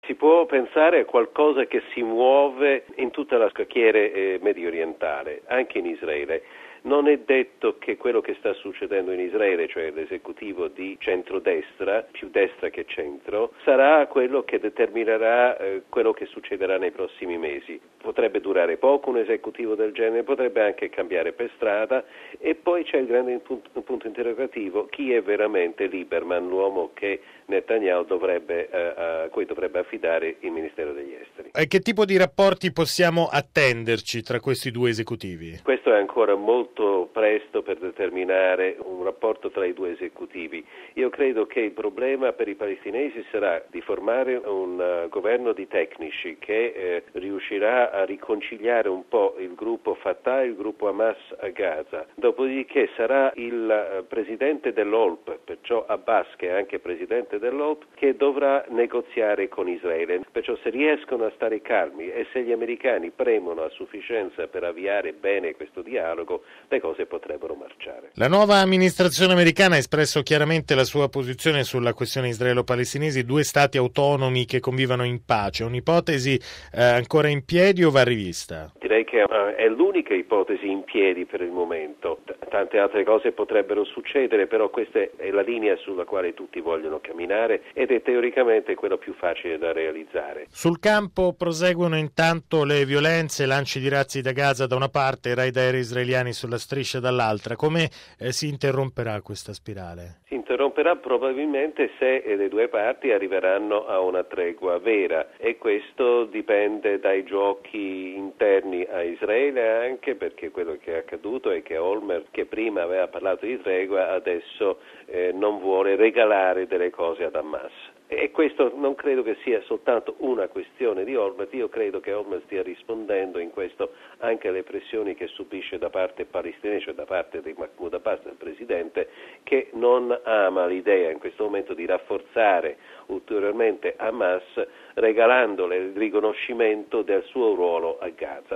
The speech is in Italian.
Si può pensare a qualcosa che si muove in tutta la scacchiere medio orientale, anche in Israele. Non è detto che quello che sta succedendo in Israele, cioè l'esecutivo di centrodestra, più destra che centro, sarà quello che determinerà quello che succederà nei prossimi mesi. Potrebbe durare poco un esecutivo del genere, potrebbe anche cambiare per strada, e poi c'è il grande punto interrogativo: chi è veramente Lieberman, l'uomo che Netanyahu a cui dovrebbe affidare il Ministero degli Esteri. E che tipo di rapporti possiamo attenderci tra questi due esecutivi? Questo è ancora molto presto per determinare un rapporto tra i due esecutivi. Io credo che il problema per i palestinesi sarà di formare un governo di tecnici che riuscirà a riconciliare un po' il gruppo Fatah e il gruppo Hamas a Gaza. Dopodiché sarà il presidente dell'OLP, perciò Abbas, che è anche presidente dell'OLP, che dovrà negoziare con Israele. Perciò se riescono a stare calmi e se gli americani premono a sufficienza per avviare bene questo dialogo, le cose potrebbero marciare. La nuova amministrazione americana ha espresso chiaramente la sua posizione sulla questione israelo-palestinese, due stati autonomi che convivano in pace. Un'ipotesi ancora in piedi o va rivista? Direi che è l'unica ipotesi in piedi per il momento. Tante altre cose potrebbero succedere, però questa è la linea sulla quale tutti vogliono camminare ed è teoricamente quello più facile da realizzare. Sul campo proseguono intanto le violenze, lanci di razzi da Gaza da una parte e raid aerei israeliani sulla striscia dall'altra. Come si interromperà questa spirale? Si interromperà probabilmente se le due parti arriveranno a una tregua vera, e questo dipende dai giochi interni a Israele, anche perché quello che è accaduto è che Olmert, che prima aveva parlato di tregua, adesso non vuole regalare delle cose ad Hamas. E questo non credo che sia soltanto una questione di Olmert. Io credo che Olmert stia rispondendo in questo anche alle pressioni che subisce da parte palestinese, cioè da parte di Mahmoud Abbas, del presidente, che non ama l'idea in questo momento di rafforzare ulteriormente Hamas, regalandole il riconoscimento del suo ruolo a Gaza.